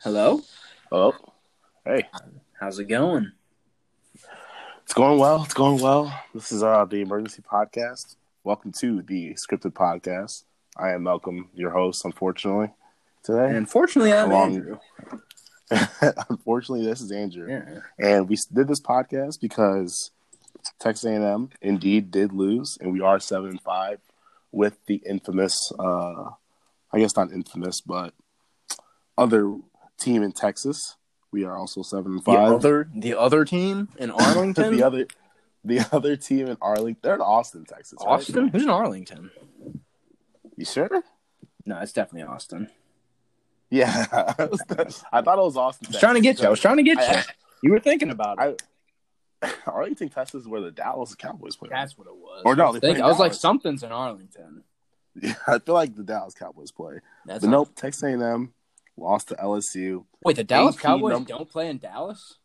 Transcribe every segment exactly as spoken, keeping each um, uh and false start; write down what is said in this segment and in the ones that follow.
Hello? Oh, hey. How's it going? It's going well. It's going well. This is uh, the Emergency Podcast. Welcome to the Scripted Podcast. I am Malcolm, your host, unfortunately, today. And unfortunately, I'm Along... Andrew. Unfortunately, this is Andrew. Yeah. And we did this podcast because Texas A and M indeed did lose, and we are seven and five with the infamous, uh, I guess not infamous, but other team in Texas. We are also seven and five. The other, the other team in Arlington. the other, the other team in Arlington. They're in Austin, Texas. Right? Austin? Who's in Arlington? You sure? No, it's definitely Austin. Yeah, I thought it was Austin. I was trying to get you. I was trying to get you. You were thinking about it. I, Arlington, Texas, is where the Dallas Cowboys play. That's what it was. Or no, I was, thinking, I was like, something's in Arlington. Yeah, I feel like the Dallas Cowboys play. That's but nope, Texas A and M lost to L S U. Wait, the Dallas A P Cowboys num- don't play in Dallas?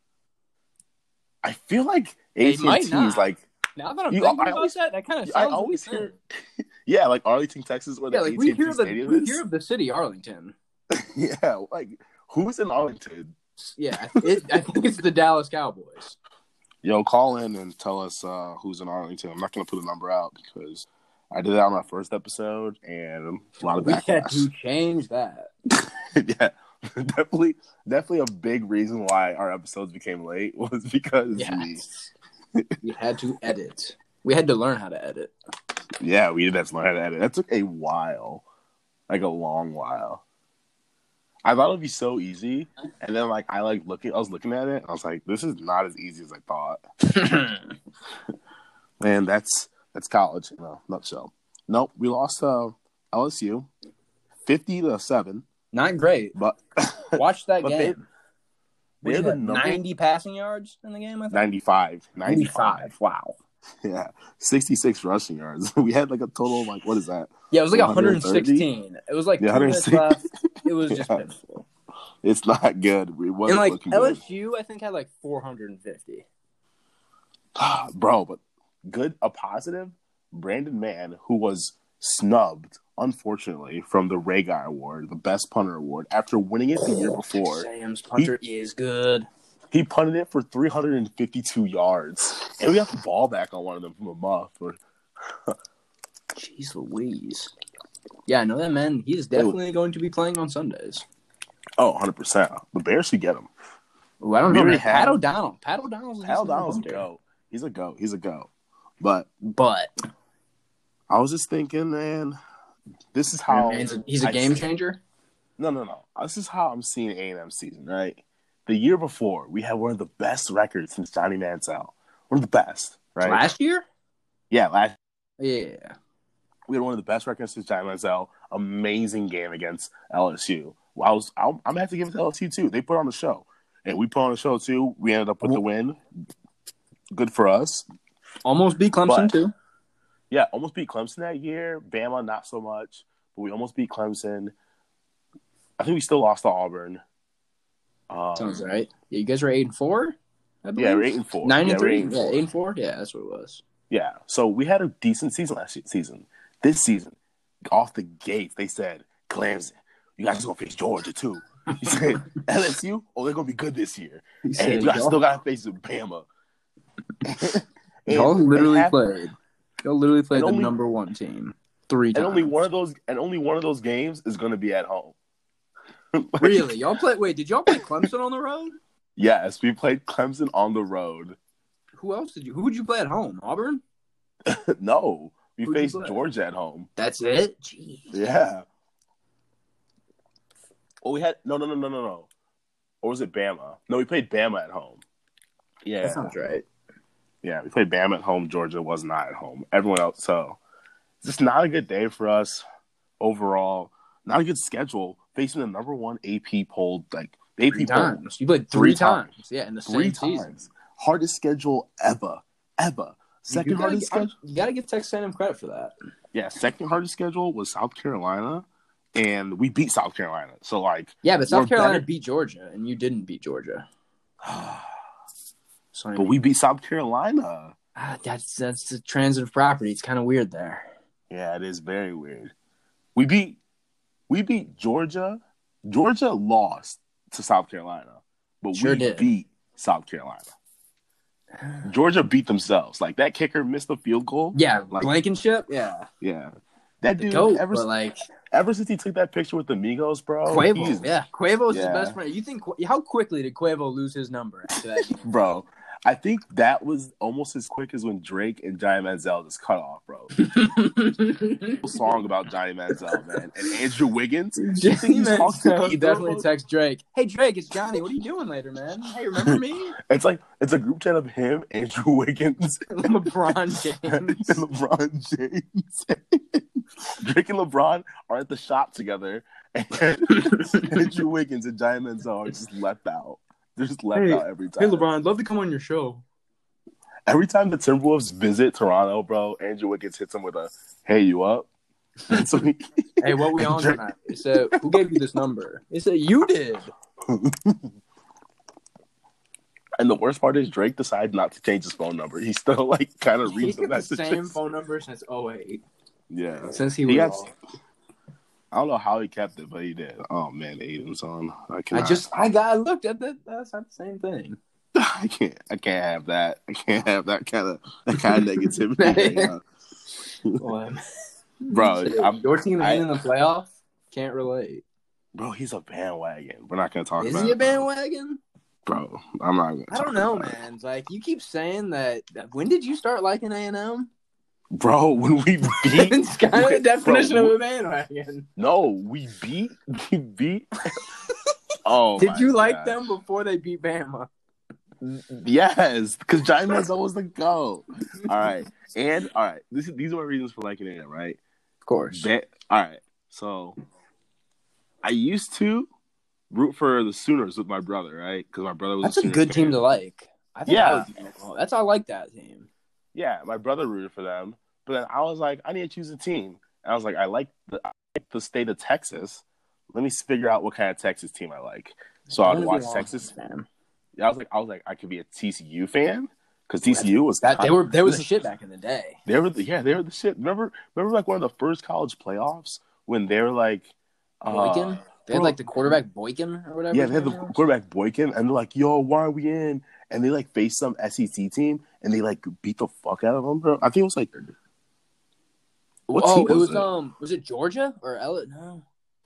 I feel like A T and T is like. Now that I'm you, thinking I about always, that, that kind of sounds I always like hear. Yeah, like Arlington, Texas, where yeah, the like A T and T we hear the Stadium we is. hear of the city Arlington. Yeah, like who's in Arlington? Yeah, it, I think it's the Dallas Cowboys. Yo, call in and tell us uh, who's in Arlington. I'm not going to put a number out because I did that on our first episode and a lot of We backlash. had to change that. Yeah, definitely, definitely a big reason why our episodes became late was because yes. we we had to edit. We had to learn how to edit. Yeah, we did have to learn how to edit. That took a while, like a long while. I thought it'd be so easy, and then like I like looking, I was looking at it, and I was like, "This is not as easy as I thought." And that's that's college, in a nutshell. Nope, we lost uh, L S U, fifty to seven. Not great, but watch that but game. They, they had ninety passing yards in the game. I think ninety-five. ninety-five. Wow. Yeah, sixty-six rushing yards. We had like a total of like what is that? Yeah, it was like one hundred sixteen. It was like yeah, two minutes left. It was just yeah. pitiful. It's not good. It wasn't and like looking L S U, good. I think had like four hundred fifty. Bro, but good. A positive. Brandon Mann, who was snubbed, unfortunately, from the Ray Guy Award, the Best Punter Award, after winning it the year before. Sam's punter he, is good. He punted it for three hundred fifty-two yards, and we got the ball back on one of them from a muff. Or... Jeez Louise. Yeah, I know that man. He is definitely going to be playing on Sundays. Oh, one hundred percent. The Bears should get him. Ooh, I don't know. Man. Had... Pat O'Donnell. Pat O'Donnell's Pat O'Donnell's a go. He's a go. He's a go. But, but I was just thinking, man, this is how he's a, he's a game changer. No, no, no. This is how I'm seeing A and M season, right? The year before, we had one of the best records since Johnny Manziel. One of the best, right? Last year? Yeah, last. Yeah. We had one of the best records since Johnny Manziel. Amazing game against L S U. I was, I'm, I'm gonna have to give it to L S U too. They put on the show, and we put on the show too. We ended up with the win. Good for us. Almost beat Clemson but, too. Yeah, almost beat Clemson that year. Bama, not so much, but we almost beat Clemson. I think we still lost to Auburn. Um, Sounds right. Yeah, you guys were eight and four. I yeah, we're eight and four. Nine yeah, and three. Eight and yeah, eight and four. Yeah, that's what it was. Yeah, so we had a decent season last season. This season, off the gates, they said, Clemson, you guys are going to face Georgia, too. He said, L S U, oh, they're going to be good this year. He said, and you guys still got to face Bama. Y'all literally have, played. Y'all literally played the only, number one team three times. And only one of those, and only one of those games is going to be at home. Like, really? Y'all play? Wait, did y'all play Clemson on the road? Yes, we played Clemson on the road. Who else did you? Who would you play at home? Auburn? No, we Who'd faced Georgia at home. That's it. Jeez. Yeah. Well, we had no, no, no, no, no, no. Or was it Bama? No, we played Bama at home. Yeah, that sounds right. Yeah, we played Bama at home. Georgia was not at home. Everyone else, so it's just not a good day for us overall. Not a good schedule facing the number one A P poll, like A P three poll. times. You played three, three times. times. Yeah, in the three same times. Season. Hardest schedule ever, ever. Second gotta, hardest schedule. You got to give Texas A and M credit for that. Yeah, second hardest schedule was South Carolina, and we beat South Carolina. So like, yeah, but South Carolina better. beat Georgia, and you didn't beat Georgia. So, but we beat South Carolina. Ah, that's that's the transitive property. It's kind of weird there. Yeah, it is very weird. We beat we beat Georgia. Georgia lost to South Carolina, but Sure we did. beat South Carolina. Georgia beat themselves. Like that kicker missed the field goal. Yeah, like, Blankenship. Yeah, yeah. That the dude goat. ever But like ever since he took that picture with the Migos, bro. Quavo, he's, yeah, Quavo's yeah. his best friend. You think how quickly did Quavo lose his number after that game? Bro, I think that was almost as quick as when Drake and Johnny Manziel just cut off, bro. Song about Johnny Manziel, man, and Andrew Wiggins. You think he's talking to He definitely them? text Drake. Hey Drake, it's Johnny. What are you doing later, man? Hey, remember me? It's like it's a group chat of him, Andrew Wiggins, LeBron James, and LeBron James. Drake and LeBron are at the shop together, and Andrew Wiggins and Johnny Manziel are just left out. They're just left hey, out every time. Hey LeBron, I'd love to come on your show. Every time the Timberwolves visit Toronto, bro, Andrew Wiggins hits him with a "Hey, you up?" And so he, hey, what we on tonight? He said, "Who gave you this number?" He said, "You did." And the worst part is Drake decided not to change his phone number. He still like kind of reads He's the got the messages. same phone number since oh eight. Yeah, since he, he was. has, Off. I don't know how he kept it, but he did. Oh man, Aiden's on. I cannot. I just, I got, I looked at that. That's not the same thing. I can't. I can't have that. I can't have that kind of that kind of negativity right now. Well, bro, I'm, your team I, ain't in the playoff. Can't relate. Bro, he's a bandwagon. We're not gonna talk Is about. he a it, bandwagon? Bro, I'm not. Gonna I don't know, man. It's like you keep saying that. When did you start liking A and M? Bro, when we beat, it's kind of the definition bro, of a bandwagon. No, we beat. We beat. Oh, did you God. like them before they beat Bama? Yes, because Johnny Manziel was the GOAT. All right, and all right. This is, these are my reasons for liking it, right? Of course. Ba- all right, so I used to root for the Sooners with my brother, right? Because my brother was. That's a, a Sooners good fan. team to like. I think Yeah, I would, that's I like that team. Yeah, my brother rooted for them, but then I was like, I need to choose a team. And I was like, I like the I like the state of Texas. Let me figure out what kind of Texas team I like. So I'd watch Texas. Fan. Yeah, I was like, I was like, I could be a T C U fan because T C U was that kind they were they were of, the shit back in the day. They were the, yeah, they were the shit. Remember, remember like one of the first college playoffs when they were like, uh, Boykin? They had bro, like the quarterback Boykin or whatever. Yeah, they had the was. quarterback Boykin, and they're like, "Yo, why are we in?" And they like faced some S E C team, and they like beat the fuck out of them, bro. I think it was like, what oh, it was, was it? um, was it Georgia or L? No,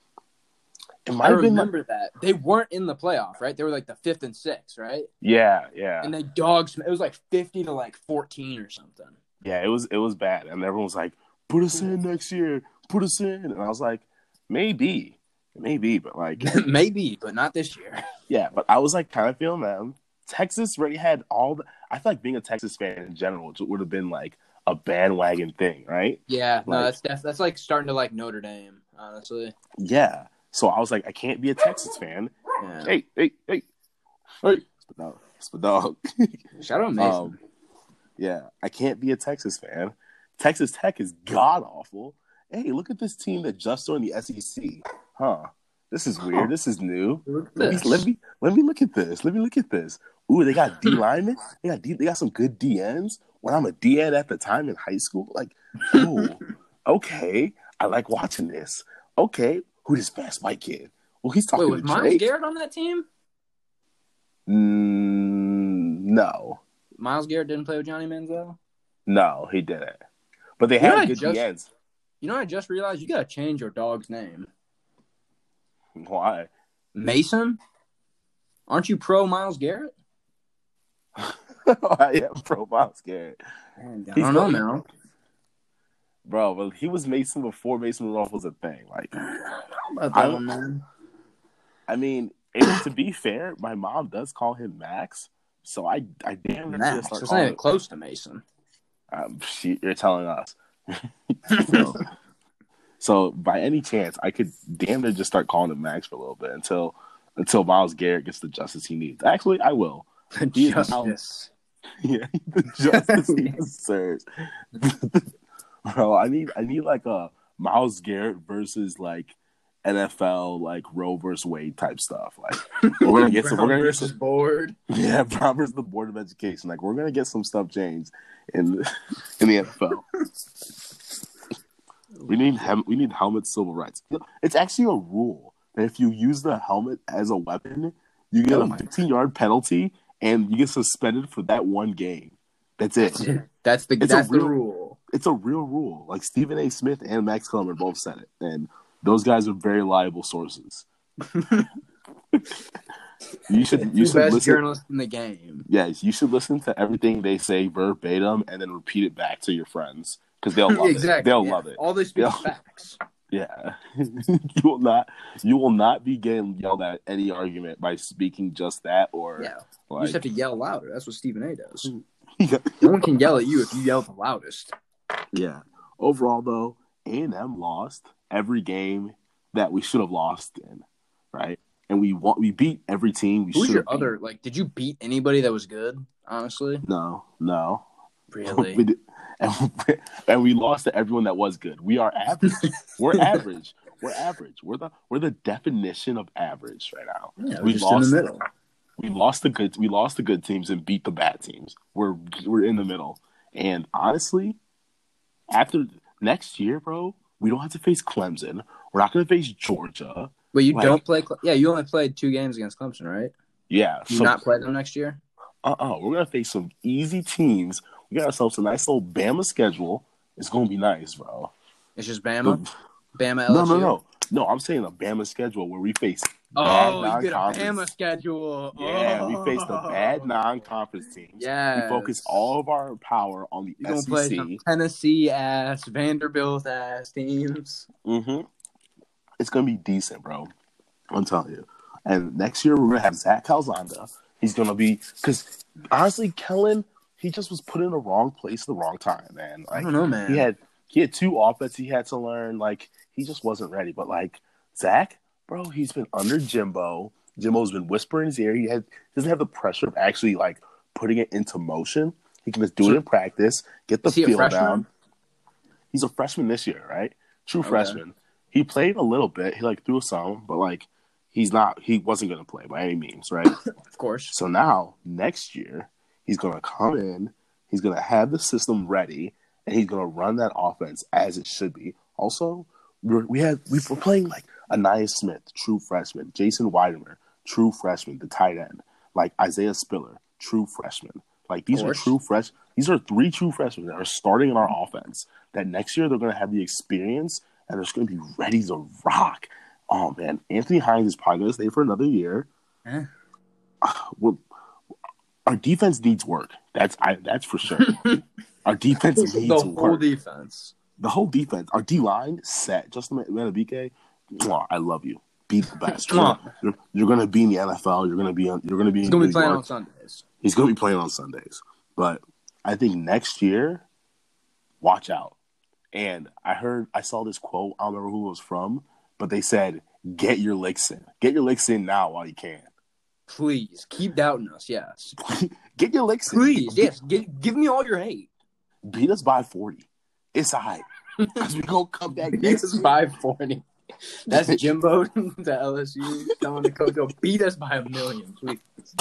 it might I have remember been like... that they weren't in the playoff, right? They were like the fifth and sixth, right? Yeah, yeah. And they dogs. It was like fifty to like fourteen or something. Yeah, it was it was bad, and everyone was like, "Put us in next year, put us in," and I was like, "Maybe." Maybe, but like maybe, but not this year. Yeah, but I was like kind of feeling them. Texas already had all the. I feel like being a Texas fan in general would have been like a bandwagon thing, right? Yeah, like, no, that's def- that's like starting to like Notre Dame, honestly. Yeah, so I was like, I can't be a Texas fan. Yeah. Hey, hey, hey, hey! It's my dog. It's my dog. Shout out Mason. Um, yeah, I can't be a Texas fan. Texas Tech is god awful. Hey, look at this team that just joined the S E C. Huh. This is weird. Huh. This is new. Let me, let me let me look at this. Let me look at this. Ooh, they got D linemen. They got D, they got some good D Ns. When I'm a D N at the time in high school, like, oh, okay, I like watching this. Okay, who this fast white kid? Well, he's talking. Wait, was to Myles Drake. Garrett on that team? Mm, no. Myles Garrett didn't play with Johnny Manziel. No, he didn't. But they you had good just, D Ns. You know, I just realized you got to change your dog's name. Why? Mason? Aren't you pro Myles Garrett? I am pro Myles Garrett. Man, I don't know, man. Bro, but he was Mason before Mason Rudolph was a thing. Like, about that one, man. I mean, if, to be fair, my mom does call him Max, so I, I damn near Max. start It's calling not even him. close to Mason. Um, she, you're telling us. so, so, by any chance, I could damn near just start calling him Max for a little bit until until Myles Garrett gets the justice he needs. Actually, I will. The justice. Yeah, the justice he deserves. Bro, I need I need like a Myles Garrett versus like N F L like Roe versus Wade type stuff. Like we're gonna get some. We're gonna get some board. Yeah, Brown versus the Board of Education. Like we're gonna get some stuff changed in in the N F L. We need hem- we need helmet civil rights. It's actually a rule that if you use the helmet as a weapon, you get a fifteen-yard penalty and you get suspended for that one game. That's it. That's the it's that's a real, the rule. It's a real rule. Like Stephen A. Smith and Max Kellerman both said it, and those guys are very reliable sources. You should you the should best listen. Journalist in the game. Yes, you should listen to everything they say verbatim and then repeat it back to your friends because they'll love exactly, it. They'll yeah. love it. All they speak is facts. Yeah, you will not. You will not be getting yelled at any argument by speaking just that or. Yeah, like, you just have to yell louder. That's what Stephen A. does. No one can yell at you if you yell the loudest. Yeah. Overall, though, A and M lost every game that we should have lost in, right? And we want we beat every team we should have. Who's your beat. other like? Did you beat anybody that was good? Honestly, no, no. Really? we did, and, we, and we lost to everyone that was good. We are average. We're average. We're average. We're the we're the definition of average right now. Yeah, we just lost in the middle. We lost the good. We lost the good teams and beat the bad teams. We're we're in the middle. And honestly, after next year, bro, we don't have to face Clemson. We're not going to face Georgia. But you like, don't play. Yeah, you only played two games against Clemson, right? Yeah. You so, not play them next year? Uh uh-uh, uh. We're going to face some easy teams. We got ourselves a nice little Bama schedule. It's going to be nice, bro. It's just Bama? But, Bama L S U? No, no, no. No, I'm saying a Bama schedule where we face Oh, you get a Bama schedule. Yeah, oh. we face the bad non-conference teams. Yeah. We focus all of our power on the You're S E C. Gonna play some Tennessee-ass, Vanderbilt-ass teams. Mm-hmm. It's going to be decent, bro. I'm telling you. And next year, we're going to have Zach Calzada. He's going to be – because, honestly, Kellen, he just was put in the wrong place at the wrong time, man. Like, I don't know, man. He had, he had two offenses he had to learn. Like, he just wasn't ready. But, like, Zach – bro, he's been under Jimbo. Jimbo's been whispering in his ear. He had, doesn't have the pressure of actually, like, putting it into motion. He can just do it in practice, get the feel down. He's a freshman this year, right? True okay. freshman. He played a little bit. He, like, threw some, but, like, he's not – he wasn't going to play by any means, right? Of course. So now, next year, he's going to come in. He's going to have the system ready, and he's going to run that offense as it should be. Also, we're, we had, we were playing, like, Anaya Smith, true freshman. Jason Weidemer, true freshman, the tight end. Like Isaiah Spiller, true freshman. Like these are true fresh. These are three true freshmen that are starting in our offense. That next year they're going to have the experience and they're just going to be ready to rock. Oh man, Anthony Hines is probably going to stay for another year. Eh. Uh, well, our defense needs work. That's I, that's for sure. Our defense needs the work. The whole defense. The whole defense. Our D line set. Justin Madubuike. I love you. Be the best. You're, you're, you're going to be in the N F L. You're going to be. On, you're going to be. He's going to be playing York. on Sundays. He's going to be playing on Sundays. But I think next year, watch out. And I heard, I saw this quote. I don't remember who it was from, but they said, "Get your licks in. Get your licks in now while you can." Please keep doubting us. Yes. Get your licks in. Please, Get, yes. Get, give me all your hate. Beat us by forty. It's all right. Because we're going to come back beat next us year. by forty. That's Jimbo to L S U telling the coach, "Go beat us by a million, please."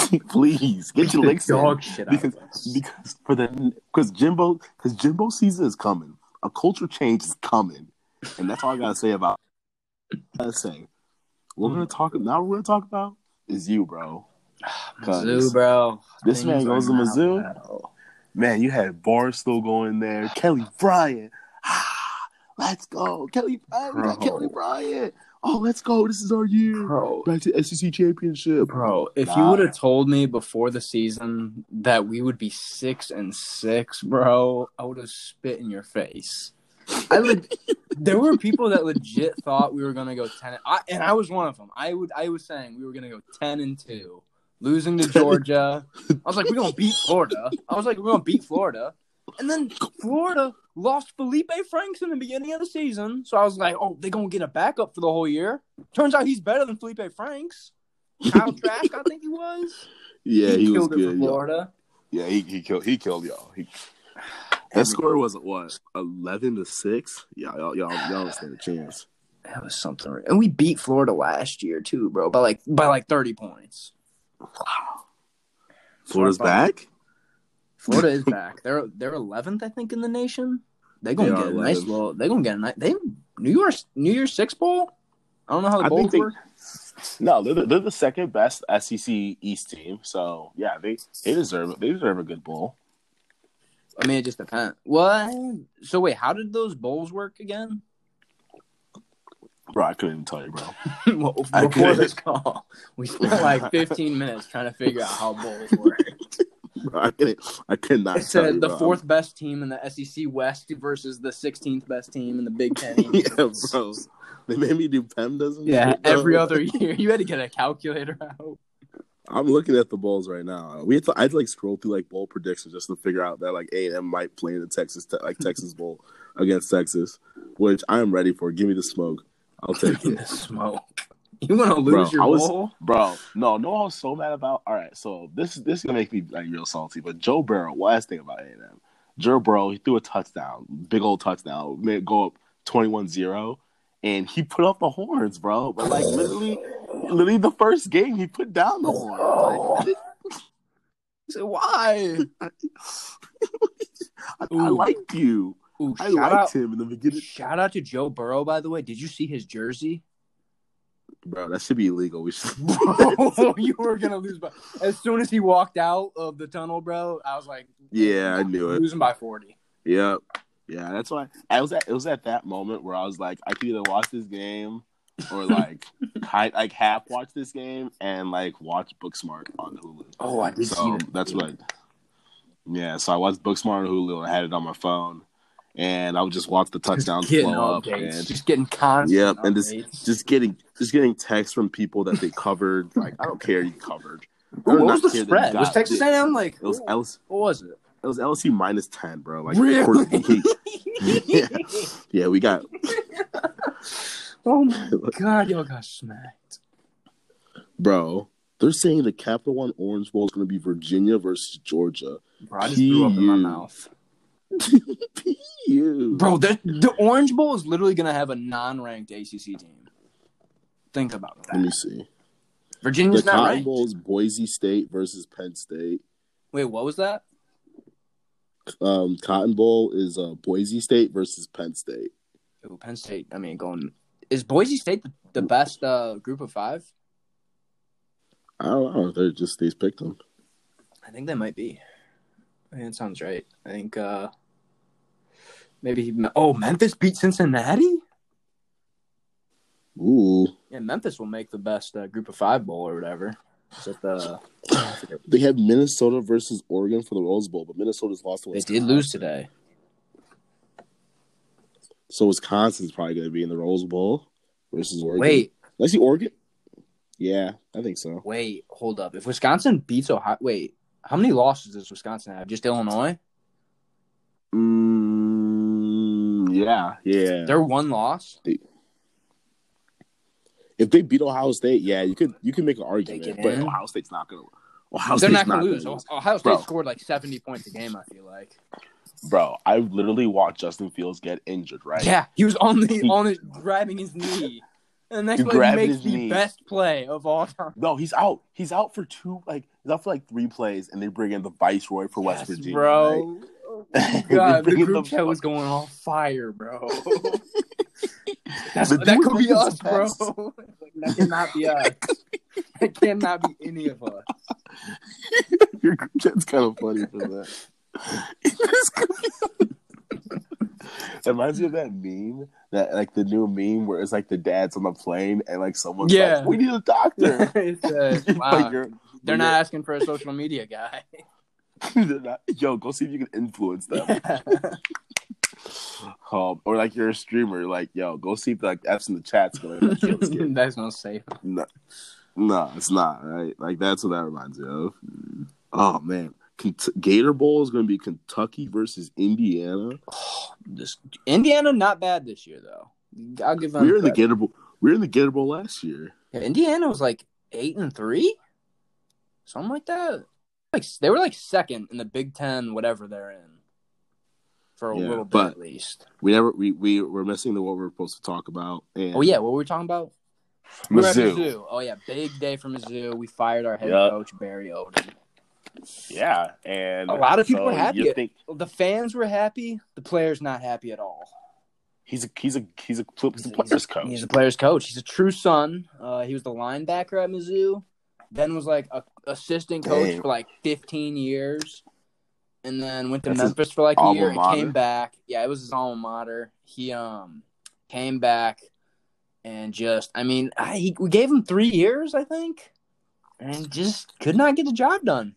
Please get your licks dog in. Shit because because for the because Jimbo because Jimbo season is coming. A culture change is coming, and that's all I gotta say about. I gotta say, we're gonna talk now. We're gonna talk about is you, bro. Mizzou, bro. This Things man goes to Mizzou. Now. Man, you had Barstool going there. Kelly Bryant. Let's go. Kelly Bryant. We got Kelly Bryant. Oh, let's go. This is our year. Bro. Back to S E C championship. Bro, if nah. you would have told me before the season that we would be six and six, bro, I would have spit in your face. I le- there were people that legit thought we were gonna go ten, I, and I was one of them. I would, I was saying we were gonna go ten and two, losing to Georgia. I was like, we're gonna beat Florida. I was like, we're gonna beat Florida, and then Florida lost Felipe Franks in the beginning of the season. So I was like, oh, they're going to get a backup for the whole year. Turns out he's better than Felipe Franks. Kyle Trask, I think he was. Yeah, he, he killed was it good, for Florida. Yeah, he, he killed he killed y'all. He, that score was, what, eleven to six? Yeah, y'all, y'all, y'all don't stand a chance. That was something. And we beat Florida last year, too, bro, by like by like thirty points. Wow. Florida's back? Florida is back. They're they're eleventh, I think, in the nation. They're gonna they get a nice little. They're gonna get a nice. They New Year's New Year's Six bowl. I don't know how the I think bowls they. work. No, they're the, they're the second best S E C East team. So yeah, they they deserve they deserve a good bowl. I mean, it just depends. What? So wait, how did those bowls work again? Bro, I couldn't even tell you, bro. Well, before this call, we spent like fifteen minutes trying to figure out how bowls work. Bro, I couldn't. I could not. It said you, the bro. fourth I'm... best team in the S E C West versus the sixteenth best team in the Big Ten. Yeah, bro. They made me do PEMDAS. Yeah, shit, every other year you had to get a calculator out. I'm looking at the bowls right now. We had to, I had to like scroll through like bowl predictions just to figure out that like A and M might play in the Texas like Texas bowl against Texas, which I am ready for. Give me the smoke. I'll take it. The smoke. You want to lose bro, your I was, bowl, bro? No, no, I was so mad about. All right, so this this is gonna make me like real salty. But Joe Burrow, last thing about A and M, Joe Burrow, he threw a touchdown, big old touchdown, made it go up twenty-one zero, and he put up the horns, bro. But like literally, literally the first game, he put down the horns. Like, so why? I, I liked you. Ooh, I shout liked out, him in the beginning. Shout out to Joe Burrow, by the way. Did you see his jersey? Bro, that should be illegal. We should. Bro, you were gonna lose. By... As soon as he walked out of the tunnel, bro, I was like, "Yeah, I knew it." Losing by forty. Yep. Yeah, that's why I was at. It was at that moment where I was like, I could either watch this game or like, kind like half watch this game and like watch Booksmart on Hulu. Oh, I did so see that. That's what. I, yeah, so I watched Booksmart on Hulu and I had it on my phone. And I would just watch the touchdowns flow up, and just getting constant. Yep, updates. and just just getting just getting texts from people that they covered. Like, I don't care, you covered. Ooh, what was the spread? Was Texas A and M like? It was ooh, L S U. What was it? It was L S U minus ten, bro. Like, really? yeah. yeah, we got. Oh my god, y'all got smacked, bro. They're saying the Capital One Orange Bowl is going to be Virginia versus Georgia. Bro, I just threw up in my mouth. you. Bro, the, the Orange Bowl is literally going to have a non-ranked A C C team. Think about that. Let me see. Virginia's the not Cotton ranked. Bowl is Boise State versus Penn State. Wait, what was that? Um, Cotton Bowl is uh, Boise State versus Penn State. Ooh, Penn State, I mean, going... Is Boise State the, the best uh, group of five? I don't know. They're just, they picked them. I think they might be. I think that sounds right. I think... Uh... Maybe he, oh, Memphis beat Cincinnati? Ooh. Yeah, Memphis will make the best uh, group of five bowl or whatever. Is it the, they have Minnesota versus Oregon for the Rose Bowl, but Minnesota's lost to They Wisconsin. did lose today. So Wisconsin's probably going to be in the Rose Bowl versus Oregon. Wait. Let's see Oregon. Yeah, I think so. Wait, hold up. If Wisconsin beats Ohio, wait, how many losses does Wisconsin have? Just Illinois? Mm, yeah, yeah. They're one loss. They, if they beat Ohio State, yeah, you could you can make an argument, but Ohio State's not gonna. Ohio They're State's not gonna not lose. Gonna lose. Ohio State Bro. scored like seventy points a game. I feel like. Bro, I literally watched Justin Fields get injured, right? Yeah, he was on the on his grabbing his knee, and the next He play he grabbed makes his the knee. best play of all time. No, he's out. He's out for two. Like he's out for like three plays, and they bring in the Viceroy for West Yes, Virginia, bro. right? Oh my They God, the bring in group the- chat was going on fire, bro. That's, The that dude could be was us, the bro. best. That cannot be us. That cannot be any of us. Your group chat's kind of funny for that. This could be- It reminds me of that meme, that like the new meme where it's like the dad's on the plane and like someone's Yeah. like, "We need a doctor." It says, But wow. you're- They're but not asking for a social media guy. you're- they're not- Yo, go see if you can influence them. Yeah. Um, or like you're a streamer, like yo, go see if like F's in the chat's gonna let you skip. That's not safe. No, no, it's not right. Like that's what that reminds me of. Oh man, Kent- Gator Bowl is going to be Kentucky versus Indiana. This Indiana not bad this year though. I'll give them. We were in the credit. Gator Bowl. We were in the Gator Bowl last year. Yeah, Indiana was like eight and three, something like that. Like they were like second in the Big Ten, whatever they're in, for a Yeah, little bit but- at least. We never we we were missing the what we were supposed to talk about. And Oh yeah, what were we talking about? We were at Mizzou. Mizzou. Oh yeah, big day for Mizzou. We fired our head Yep. coach Barry Odom. Yeah, and A lot of people so were happy. you think- The fans were happy. The players not happy at all. He's a he's a he's a, he's a player's coach. He's a player's coach. He's a true son. Uh, he was the linebacker at Mizzou. Then was like a assistant coach Dang. for like fifteen years, and then went to That's Memphis for like a year and mater. came back. Yeah, it was his alma mater. He um came back and just I mean I, he, we gave him three years I think, and just could not get the job done.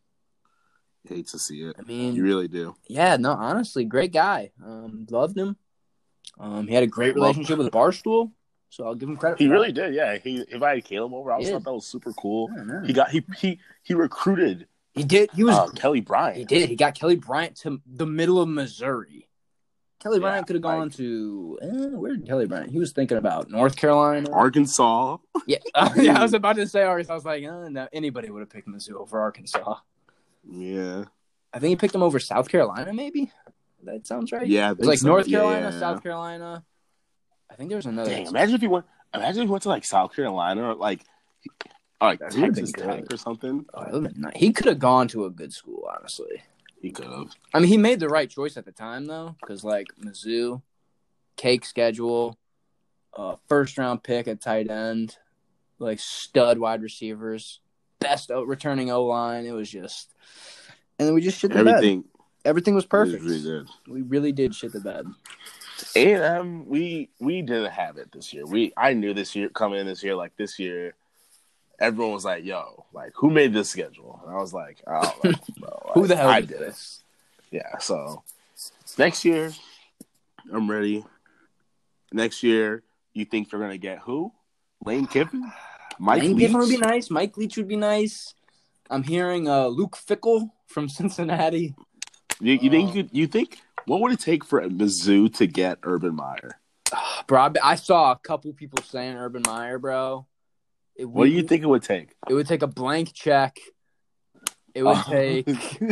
Hate to see it. I mean, you really do. Yeah, no, honestly, great guy. Um, loved him. Um, he had a great relationship with Barstool, so I'll give him credit. He for really that. did. Yeah, he invited Caleb over. I always thought that was super cool. He got he he he recruited. He did. He was uh, Kelly Bryant. He did. He got Kelly Bryant to the middle of Missouri. Kelly yeah, Bryant could have gone like, to eh, where did Kelly Bryant? He was thinking about North Carolina, Arkansas. Yeah, uh, yeah. I was about to say Arkansas. I was like, oh, no, anybody would have picked Mizzou over Arkansas. Yeah, I think he picked him over South Carolina. Maybe that sounds right. Yeah, it was like so. North Carolina, yeah. South Carolina. I think there was another. Dang, imagine if he went. Imagine if he went to like South Carolina or like, or like Texas Tech or something. Oh, nice. He could have gone to a good school, honestly. He could have. I mean, he made the right choice at the time, though, because like Mizzou, cake schedule, uh, first round pick at tight end, like stud wide receivers, best returning O line. It was just, and then we just shit the everything. bed. Everything was perfect. Was really we really did shit the bed. And um, we we didn't have it this year. We I knew this year coming in this year like this year, everyone was like, "Yo, like who made this schedule?" And I was like, "I don't know, bro. Who the hell I did this?" Yeah. So next year, I'm ready. Next year, you think you're gonna get who? Lane Kiffin, Mike Lane Leach? Kiffin would be nice. Mike Leach would be nice. I'm hearing uh, Luke Fickell from Cincinnati. You, you uh, think you, you think? What would it take for Mizzou to get Urban Meyer? Bro, I saw a couple people saying Urban Meyer, bro. It would, what do you think it would take? It would take a blank check. It would take.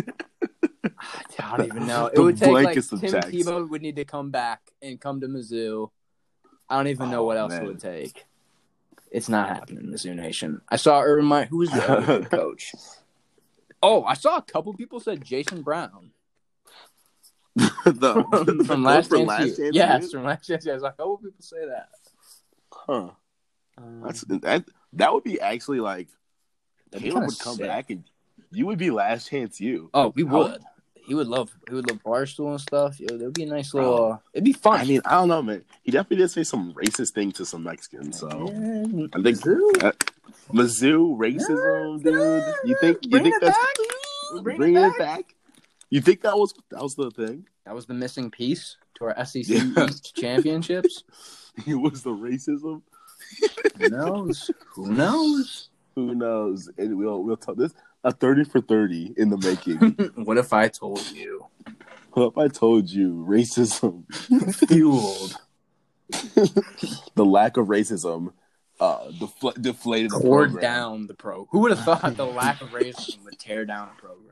I don't even know. It would take like Tim checks. Tebow would need to come back and come to Mizzou. I don't even know oh, what else man. it would take. It's not happening, Mizzou Nation. I saw Urban Meyer. Who was the other coach? Oh, I saw a couple people said Jason Brown. the, from, the from last from chance, chance yes, from last chance. I was like, how will people say that? Huh? Um, That's that. That would be actually like Caleb would come sick. back and you would be last chance. You. Oh, we would. would. He would love. He would love Barstool and stuff. Yo, there'd be a nice little. Uh, it'd be fun. I mean, I don't know, man. He definitely did say some racist thing to some Mexicans. So yeah, I think Mizzou, that, Mizzou racism, yeah, dude. You think? You bring think it that's back. Bring bringing it back. it back? You think that was that was the thing? That was the missing piece to our S E C yeah. East championships. It was the racism. Who knows? Who knows? Who knows? And we'll we'll talk this a thirty for thirty in the making. What if I told you? What if I told you racism fueled the lack of racism? Uh, defl- deflated the Tore program. down the pro. Who would have thought the lack of racism would tear down a program?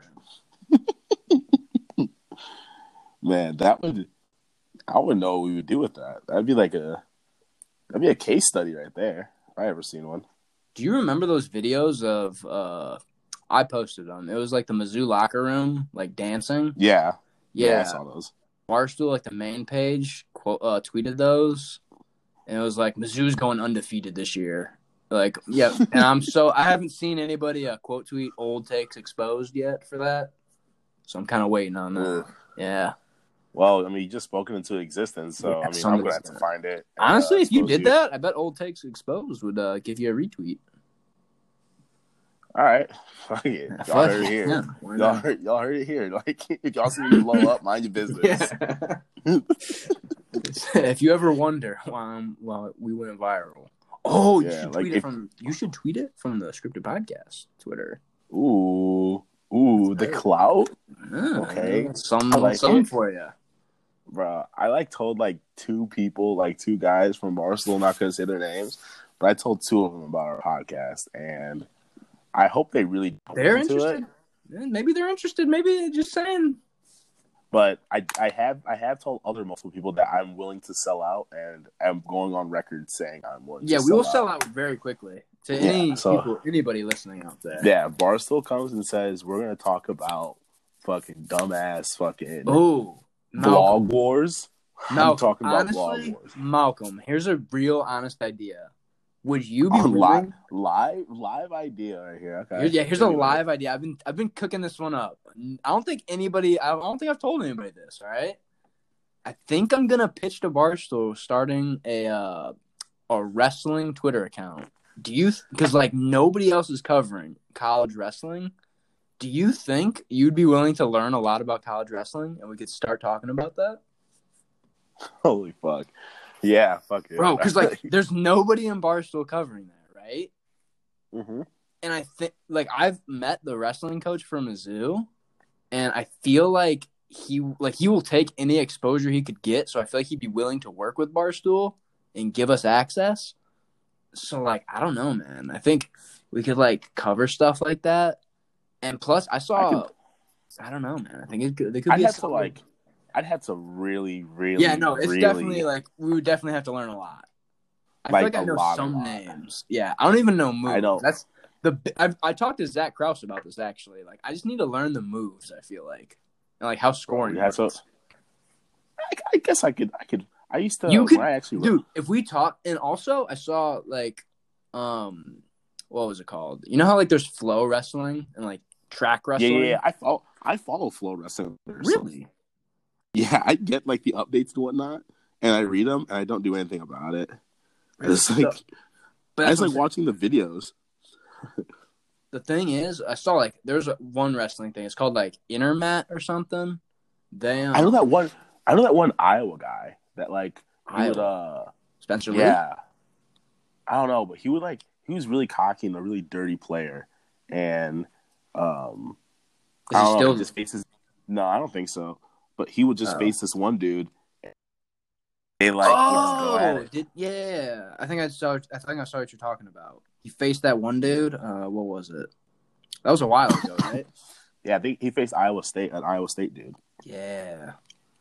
Man, that would I wouldn't know what we would do with that. That'd be like a that'd be a case study right there. If I ever seen one. Do you remember those videos of uh I posted them. It was like the Mizzou locker room, like dancing. Yeah. Yeah. yeah I saw those. Barstool, like the main page, quote, uh, tweeted those. And it was like, Mizzou's going undefeated this year. Like, yeah. And I'm so, I haven't seen anybody uh, quote tweet old takes exposed yet for that. So I'm kind of waiting on that. Ooh. Yeah. Well, I mean, you just spoken into existence, so yeah, I mean, I'm going to have to find it. And, honestly, uh, if you did you. that, I bet old takes exposed would uh, give you a retweet. All right. Fuck it. Y'all Fuck heard it here. Yeah, y'all, heard, y'all heard it here. Like, if y'all see me blow up, mind your business. Yeah. If you ever wonder why I'm, well, we went viral. Oh, you yeah, should tweet like it if, from. You should tweet it from the Scripted Podcast Twitter. Ooh, ooh, the clout. Yeah, okay, some, like some for you, bro. I like told like two people, like two guys from Barcelona. I'm not gonna say their names, but I told two of them about our podcast, and I hope they really they're interested. Yeah, maybe they're interested. Maybe just saying. But I, I have, I have told other multiple people that I'm willing to sell out, and I'm going on record saying I'm willing. Yeah, to we sell will out. sell out very quickly to yeah, any so, people, anybody listening out there. Yeah, Barstool comes and says we're gonna talk about fucking dumbass fucking oh blog wars. I'm Malcolm, talking about honestly, Blog Wars. Malcolm, here's a real honest idea. Would you be Oh, willing? live, live, live idea right here. Okay. Here, yeah, here's a Maybe live like, idea. I've been I've been cooking this one up. I don't think anybody. I don't think I've told anybody this. All right. I think I'm gonna pitch to Barstool starting a uh, a wrestling Twitter account. Do you? Because like nobody else is covering college wrestling. Do you think you'd be willing to learn a lot about college wrestling, and we could start talking about that? Holy fuck. Yeah, fuck it. Bro, because like there's nobody in Barstool covering that, right? Mm-hmm. And I think like I've met the wrestling coach from Mizzou, and I feel like he like he will take any exposure he could get. So I feel like he'd be willing to work with Barstool and give us access. So like I don't know, man. I think we could like cover stuff like that. And plus, I saw. I, could, I don't know, man. I think it could. They could I'd be have a to like. I'd have to really, really. Yeah, no, it's really, definitely like we would definitely have to learn a lot. I like feel like I know lot, some names. Yeah, I don't even know moves. I don't. That's the. I I talked to Zach Krause about this actually. Like, I just need to learn the moves. I feel like, and like how scoring. Yeah, so. I, I guess I could. I could. I used to. You could, I actually. Dude. If we talk, and also I saw like, um, what was it called? You know how like there's flow wrestling and like track wrestling. Yeah, yeah. yeah. I follow. I follow flow wrestling. Really? Yeah, I get like the updates and whatnot, and I read them, and I don't do anything about it. Really? It's like, So, but I just like watching the videos. The thing is, I saw like there's a, one wrestling thing. It's called like Intermat or something. They, um, I know that one. I know that one Iowa guy that like he Iowa. would uh Spencer Lee. Yeah, I don't know, but he would like he was really cocky and a really dirty player, and um, Is I he don't still know, he just faces. No, I don't think so. But he would just Oh. face this one dude. They like oh, would just go at it. Did, yeah. I think I saw. I think I saw what you're talking about. He faced that one dude. Uh, what was it? That was a while ago, right? Yeah, I think he faced Iowa State, an Iowa State dude. Yeah.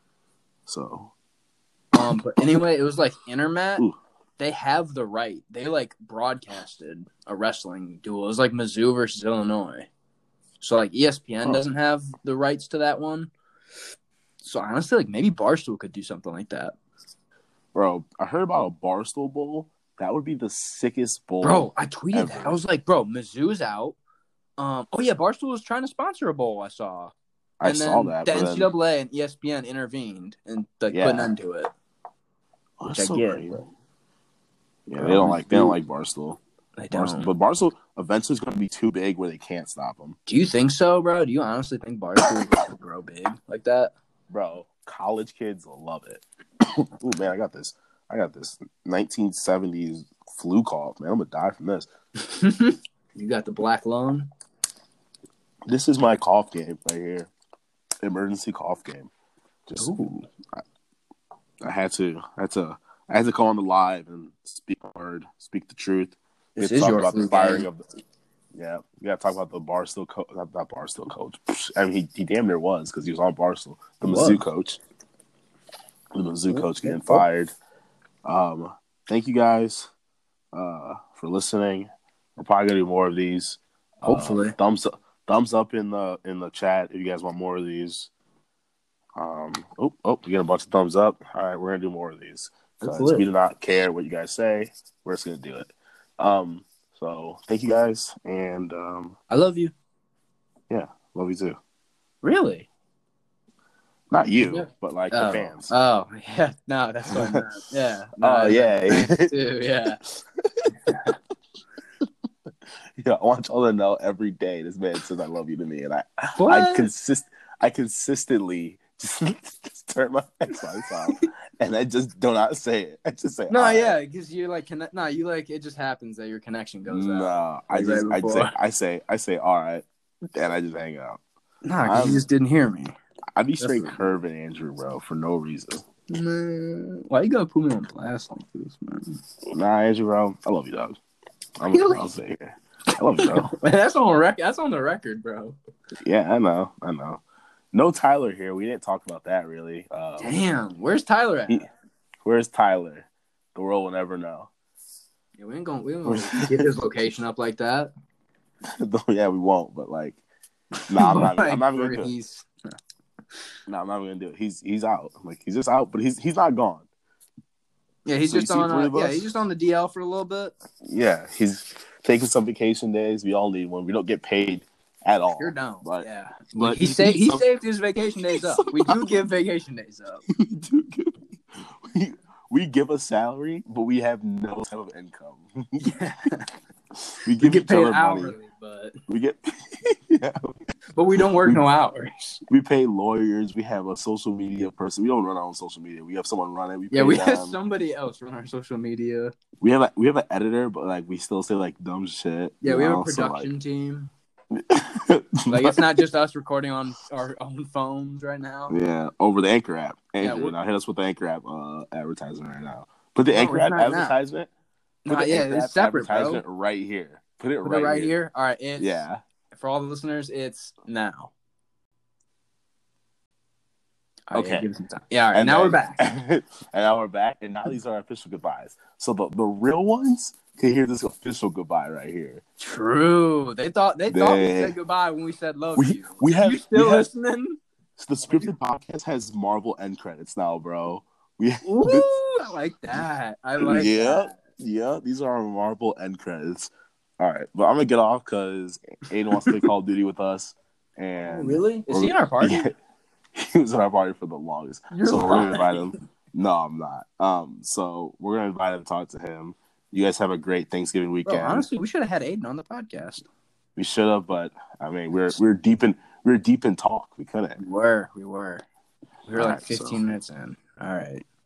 So, Um. But anyway, it was like Intermat. Ooh. They have the right. They like broadcasted a wrestling duel. It was like Mizzou versus Illinois. So like E S P N Oh. doesn't have the rights to that one. So honestly, like maybe Barstool could do something like that. bro, I heard about a Barstool Bowl. That would be the sickest bowl. Bro, I tweeted ever. that. I was like, bro, Mizzou's out. Um, oh yeah, Barstool was trying to sponsor a bowl. I saw. I and saw then that. The but N then, C double A and E S P N intervened and like Yeah. put an end to it. oh, Which that's I so get. crazy. Yeah, Bro, they don't like they don't Mizzou- like Barstool. They Barstool. don't. But Barstool eventually is going to be too big where they can't stop them. Do you think so, bro? Do you honestly think Barstool will grow big like that? Bro, college kids will love it. Oh man, I got this. I got this nineteen seventies flu cough, man. I'm gonna die from this. You got the black lung. This is my cough game right here. Emergency cough game. Just Ooh. I, I had to I had to I had to call on the live and speak hard, speak the truth. We This had to is talk your about flu the firing game. of the Yeah, we gotta talk about the Barstool coach not, not Barstool coach. I mean he, he damn near was because he was on Barstool. The He Mizzou was. coach. The Mizzou Oh, coach getting oh. fired. Um thank you guys uh for listening. We're probably gonna do more of these. Hopefully. Uh, thumbs up thumbs up in the in the chat if you guys want more of these. Um oh oh we get a bunch of thumbs up. All right, we're gonna do more of these. That's Because lit. we do not care what you guys say. We're just gonna do it. Um so thank you guys and um I love you. yeah, love you too. Really? Not you, Yeah. but like Oh. the fans. Oh, yeah. No, that's what I meant. Yeah. No, Oh I- yeah. Too, yeah. Yeah, I want y'all to know every day this man says I love you to me, and I I What? consist I consistently just, just turn my Xbox off, and I just do not say it. I just say No, all right. yeah, because you're like, connect. No, you like, it just happens that your connection goes out. No, I Like just right I before. say I say I say all right, and I just hang out. Nah, because I'm- you just didn't hear me. I'd be That's straight what- curving Andrew, bro, for no reason. Man, why you gotta put me on blast like this, man? Nah, Andrew, bro, I love you, dog. I'm Really? I'll say it. I love you, dog. Man, that's on record. That's on the record, bro. Yeah, I know, I know. No Tyler here. We didn't talk about that really. Um, Damn, where's Tyler at? He- Where's Tyler? The world will never know. Yeah, we ain't gonna, we ain't gonna get his location up like that. Yeah, we won't. But like, nah, I'm not. Like, I'm not even where gonna. he's- No, I'm not gonna do it. He's he's out. Like he's just out, but he's he's not gone. Yeah, he's So just you see on. three Uh, of yeah, us? he's just on the D L for a little bit. Yeah, he's taking some vacation days. We all need one. We don't get paid at all. You're down. But, yeah, but he saved. He some- saved his vacation days up. We do give vacation days up. we do give we, we give a salary, but we have no type of income. Yeah. we We give get each paid other hourly, money. but We get yeah. but we don't work We- no hours. We pay lawyers. We have a social media person. We don't run our own social media. We have someone run it. We Yeah, pay we them. have somebody else run our social media. We have a, we have an editor, but like we still say like dumb shit. Yeah, you we have a know? So, production team. like, Like it's not just us recording on our own phones right now. yeah, over the Anchor app. Andrew, we're- now hit us with the Anchor app uh, advertisement right now. Put the No, Anchor it's app not now. advertisement. Put Nah, the yeah, Anchor it's app separate, bro. advertisement right here. Put it Put right, it right here. here. All right, it's Yeah. for all the listeners. It's now. All right, Okay. yeah, give it some time. Yeah, all right. And now then- we're back. and now we're back, and now these are our official goodbyes. So the, the real ones can hear this official goodbye right here. True. They thought they thought we They- said goodbye when we said love We you. we have you still we have, listening? so the scripted podcast has Marvel end credits now, bro. We Ooh, I like that. I like yeah, that. yeah. These are our Marvel end credits. All right, but I'm gonna get off because Aiden wants to play Call of Duty with us. Oh, And really? Is he in our party? Yeah, he was in our party for the longest. You're so we're gonna lying. invite him. No, I'm not. Um, so we're gonna invite him to talk to him. You guys have a great Thanksgiving Bro, weekend. honestly, we should have had Aiden on the podcast. We should have, but I mean, we're we're deep in we're deep in talk. We couldn't. We were. We were. We were All like right, so- fifteen minutes in. All right.